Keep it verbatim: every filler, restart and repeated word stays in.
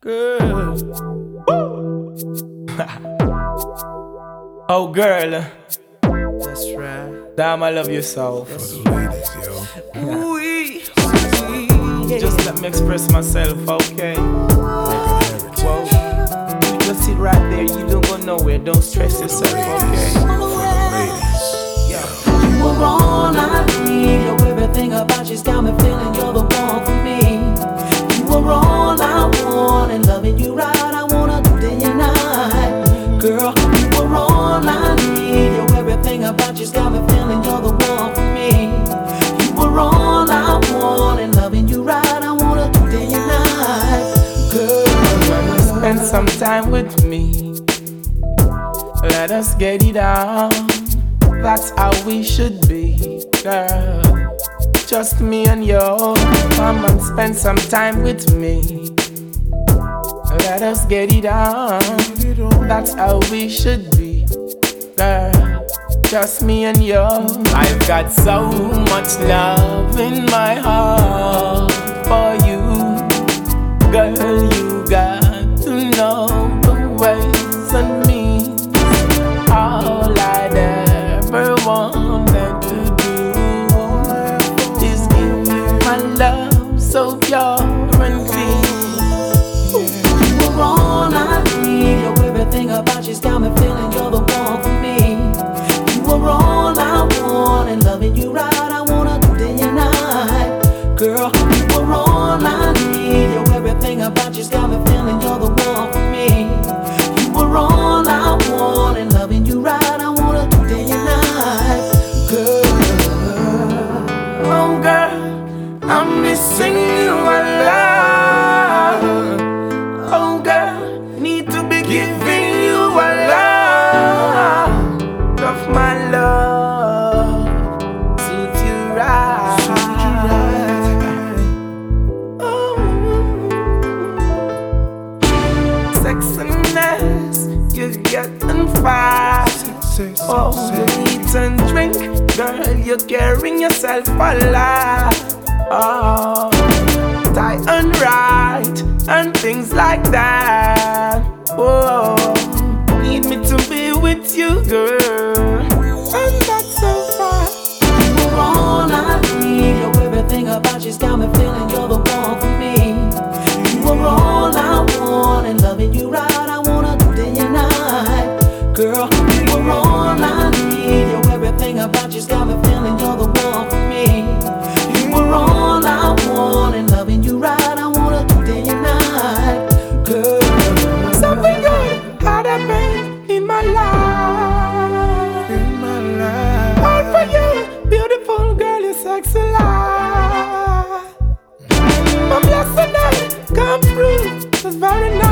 Girl. Oh, girl. That's right. Damn, I love you so. That's Ladies, yo. Ooh-wee. Just let me express myself, okay? Whoa. You just sit right there, you don't go nowhere, don't stress yourself, okay? For the ladies. You were all I need. Yo, everything about you's got me feeling you're the one for me. You were all I want, and loving you right, I wanna do day and night. Girl, you were all I need. Yo, everything about you's got me feeling you're the one for me. You were all I want, and loving you right, I wanna do day and night. Girl, spend some time with me. Let us get it on. That's how we should be, girl. Just me and you. Come and spend some time with me. Let us get it on. That's how we should be, girl. Just me and you. I've got so much love in my heart for you, girl. You got to know the ways and means. All I'd ever wanted to do is give you my love so pure and clean. you were all I need. Yo, everything about you's got me feeling you're the one for me. You were all I want, and loving you right, I wanna do day and night. Girl, you were all I need. Yo, everything about you's got me feeling you're the one for me. You were all I want, and loving you right, I wanna do day and night. Girl, Oh girl, I'm missing you a lot. Oh girl, need to be giving you a lot of my love. Suit you right. Oh, sexiness, you getting fast. Oh, you eat and drink, girl, you're carrying yourself a lot. Oh, tie and right, and things like that. Oh, need me to be with you, girl, and that's so far. you were all I need. Yo, everything about you's got me feeling you're the one for me. You were all I want, and loving you right, I wanna do day and night. Girl, you were all I need. Yo, everything about you's got me feeling you're the one for me. You were all I want, and loving you right, I wanna do day and night. Girl, Something good had happened in my life. In my life. All for you, beautiful girl, you sexy life. My blessing night come through, it's very nice.